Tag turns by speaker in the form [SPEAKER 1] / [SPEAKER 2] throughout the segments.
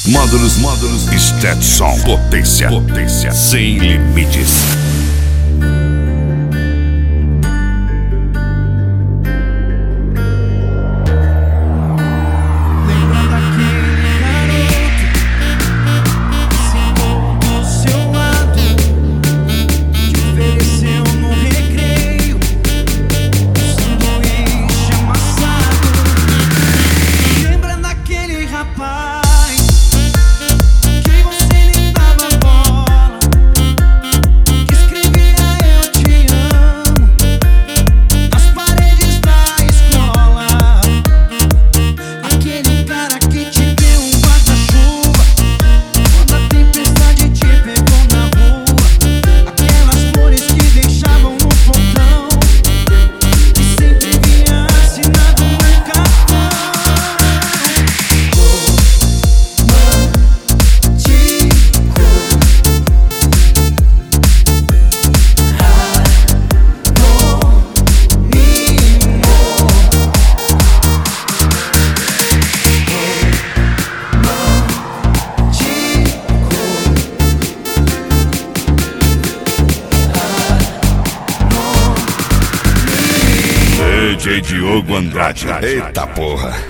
[SPEAKER 1] Módulos Stetson. Potência sem limites. DJ Diogo Andrade. Eita porra.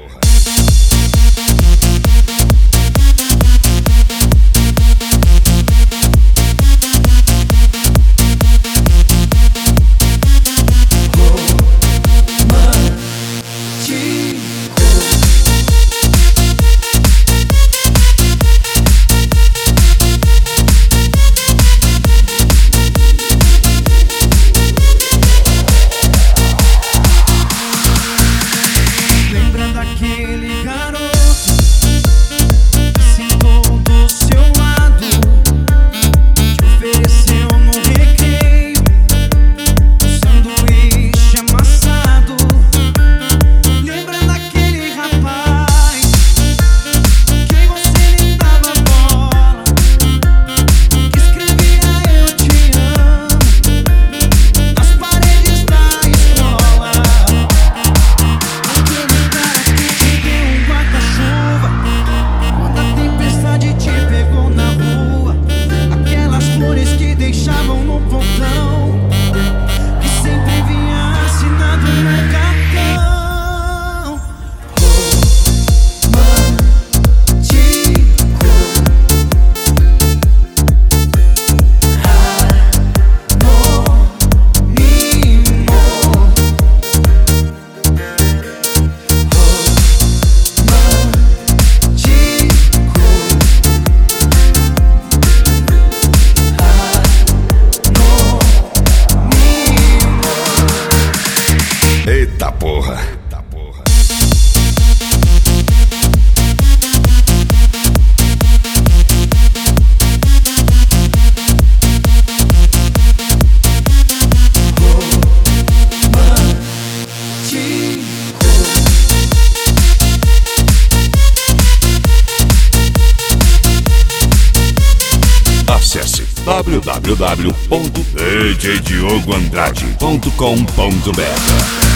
[SPEAKER 2] Aquele garoto que sentou do seu lado, te ofereceu no recreio um sanduíche amassado. Lembra daquele rapaz que você nem dava bola, que escrevia eu te amo nas paredes da escola? Aquele cara que te deu um guarda-chuva quando a tempestade te pegou na rua, aquelas flores que deixavam no portão, que sempre vinha assinado no cartão.
[SPEAKER 1] Eita porra. Acesse www.djdiogoandrade.com.br